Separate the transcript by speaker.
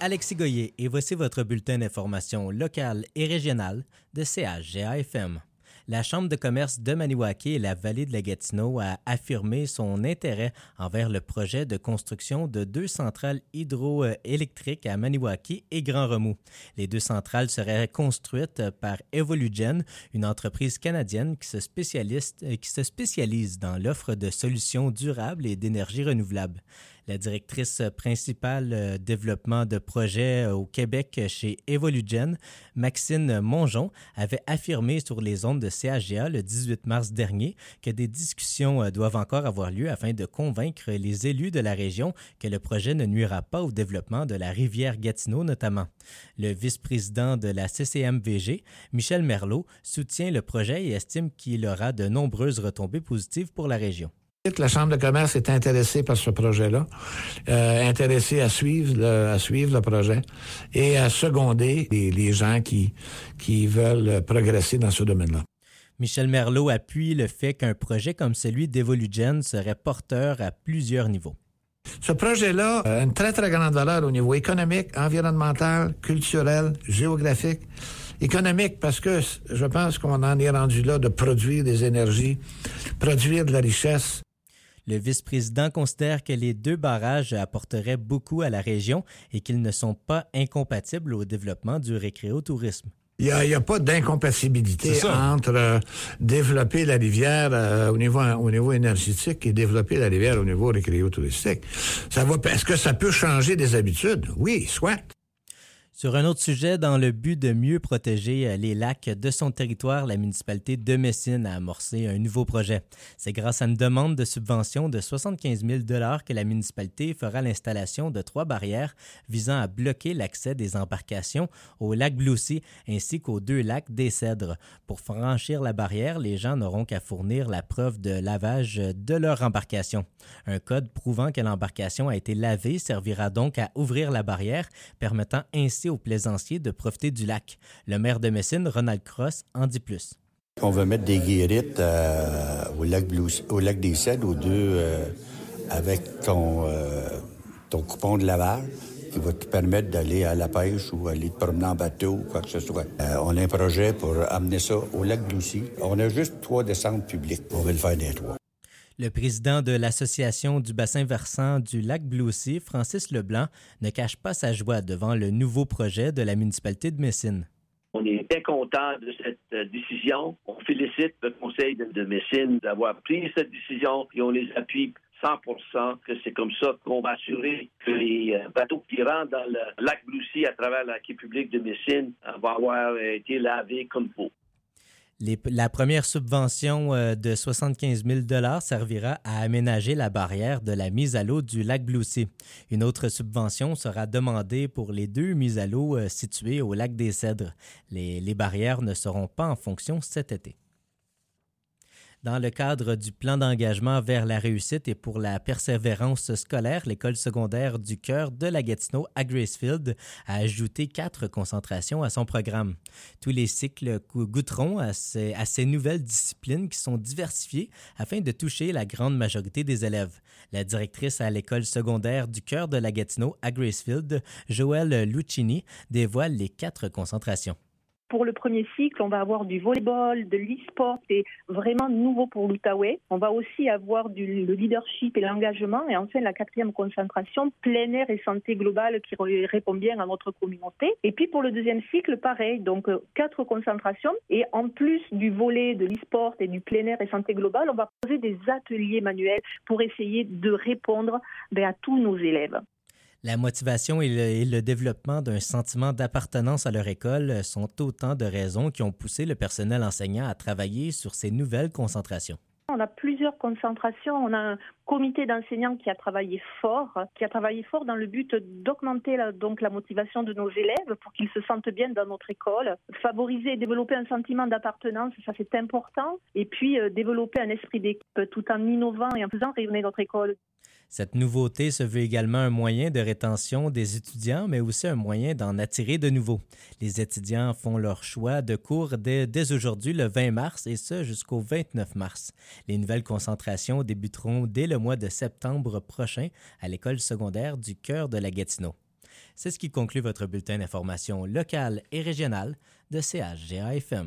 Speaker 1: Alexis Goyer et voici votre bulletin d'information locale et régionale de CHGA-FM. La Chambre de commerce de Maniwaki et la vallée de la Gatineau a affirmé son intérêt envers le projet de construction de 2 centrales hydroélectriques à Maniwaki et Grand Remous. Les 2 centrales seraient construites par Evolugen, une entreprise canadienne qui se spécialise dans l'offre de solutions durables et d'énergie renouvelable. La directrice principale développement de projets au Québec chez Evolugen, Maxine Mongeon, avait affirmé sur les ondes de CHGA le 18 mars dernier que des discussions doivent encore avoir lieu afin de convaincre les élus de la région que le projet ne nuira pas au développement de la rivière Gatineau notamment. Le vice-président de la CCMVG, Michel Merlot, soutient le projet et estime qu'il aura de nombreuses retombées positives pour la région.
Speaker 2: La Chambre de commerce est intéressée par ce projet-là, intéressée à suivre le projet et à seconder les gens qui veulent progresser dans ce domaine-là.
Speaker 1: Michel Merlot appuie le fait qu'un projet comme celui d'Evolugen serait porteur à plusieurs niveaux.
Speaker 2: Ce projet-là a une très, très grande valeur au niveau économique, environnemental, culturel, géographique. Économique, parce que je pense qu'on en est rendu là de produire des énergies, produire de la richesse.
Speaker 1: Le vice-président considère que les 2 barrages apporteraient beaucoup à la région et qu'ils ne sont pas incompatibles au développement du récréotourisme.
Speaker 2: Il y a pas d'incompatibilité entre développer la rivière au niveau énergétique et développer la rivière au niveau récréotouristique. Est-ce que ça peut changer des habitudes? Oui, soit.
Speaker 1: Sur un autre sujet, dans le but de mieux protéger les lacs de son territoire, la municipalité de Messine a amorcé un nouveau projet. C'est grâce à une demande de subvention de 75 000 $ que la municipalité fera l'installation de 3 barrières visant à bloquer l'accès des embarcations au lac Bloussy ainsi qu'aux 2 lacs des Cèdres. Pour franchir la barrière, les gens n'auront qu'à fournir la preuve de lavage de leur embarcation. Un code prouvant que l'embarcation a été lavée servira donc à ouvrir la barrière, permettant ainsi aux plaisanciers de profiter du lac. Le maire de Messine, Ronald Cross, en dit plus.
Speaker 3: On va mettre des guérites au lac des Cèdres, aux 2, avec ton coupon de lavage qui va te permettre d'aller à la pêche ou aller te promener en bateau ou quoi que ce soit. On a un projet pour amener ça au lac Bloussy. On a juste 3 descentes publiques. On va le faire des 3.
Speaker 1: Le président de l'Association du bassin versant du lac Bloussy, Francis Leblanc, ne cache pas sa joie devant le nouveau projet de la municipalité de Messine.
Speaker 4: On est très content de cette décision. On félicite le conseil de Messine d'avoir pris cette décision et on les appuie 100%, que c'est comme ça qu'on va assurer que les bateaux qui rentrent dans le lac Bloussy à travers la quai public de Messine vont avoir été lavés comme il faut.
Speaker 1: La première subvention de 75 000 $ servira à aménager la barrière de la mise à l'eau du lac Bloussy. Une autre subvention sera demandée pour les 2 mises à l'eau situées au lac des Cèdres. Les barrières ne seront pas en fonction cet été. Dans le cadre du plan d'engagement vers la réussite et pour la persévérance scolaire, l'école secondaire du cœur de la Gatineau à Gracefield a ajouté 4 concentrations à son programme. Tous les cycles goûteront à ces nouvelles disciplines qui sont diversifiées afin de toucher la grande majorité des élèves. La directrice à l'école secondaire du cœur de la Gatineau à Gracefield, Joëlle Lucchini, dévoile les 4 concentrations.
Speaker 5: Pour le premier cycle, on va avoir du volleyball, de l'e-sport, c'est vraiment nouveau pour l'Outaouais. On va aussi avoir le leadership et l'engagement. Et enfin, la 4e concentration, plein air et santé globale qui répond bien à notre communauté. Et puis pour le deuxième cycle, pareil, donc 4 concentrations. Et en plus du volley, de l'e-sport et du plein air et santé globale, on va poser des ateliers manuels pour essayer de répondre à tous nos élèves.
Speaker 1: La motivation et le développement d'un sentiment d'appartenance à leur école sont autant de raisons qui ont poussé le personnel enseignant à travailler sur ces nouvelles concentrations.
Speaker 5: On a plusieurs concentrations. On a un comité d'enseignants qui a travaillé fort dans le but d'augmenter la motivation de nos élèves pour qu'ils se sentent bien dans notre école. Favoriser et développer un sentiment d'appartenance, ça c'est important. Et puis développer un esprit d'équipe tout en innovant et en faisant rayonner notre école.
Speaker 1: Cette nouveauté se veut également un moyen de rétention des étudiants, mais aussi un moyen d'en attirer de nouveaux. Les étudiants font leur choix de cours dès aujourd'hui, le 20 mars, et ce jusqu'au 29 mars. Les nouvelles concentrations débuteront dès le mois de septembre prochain à l'école secondaire du cœur de la Gatineau. C'est ce qui conclut votre bulletin d'information locale et régionale de CHGA-FM.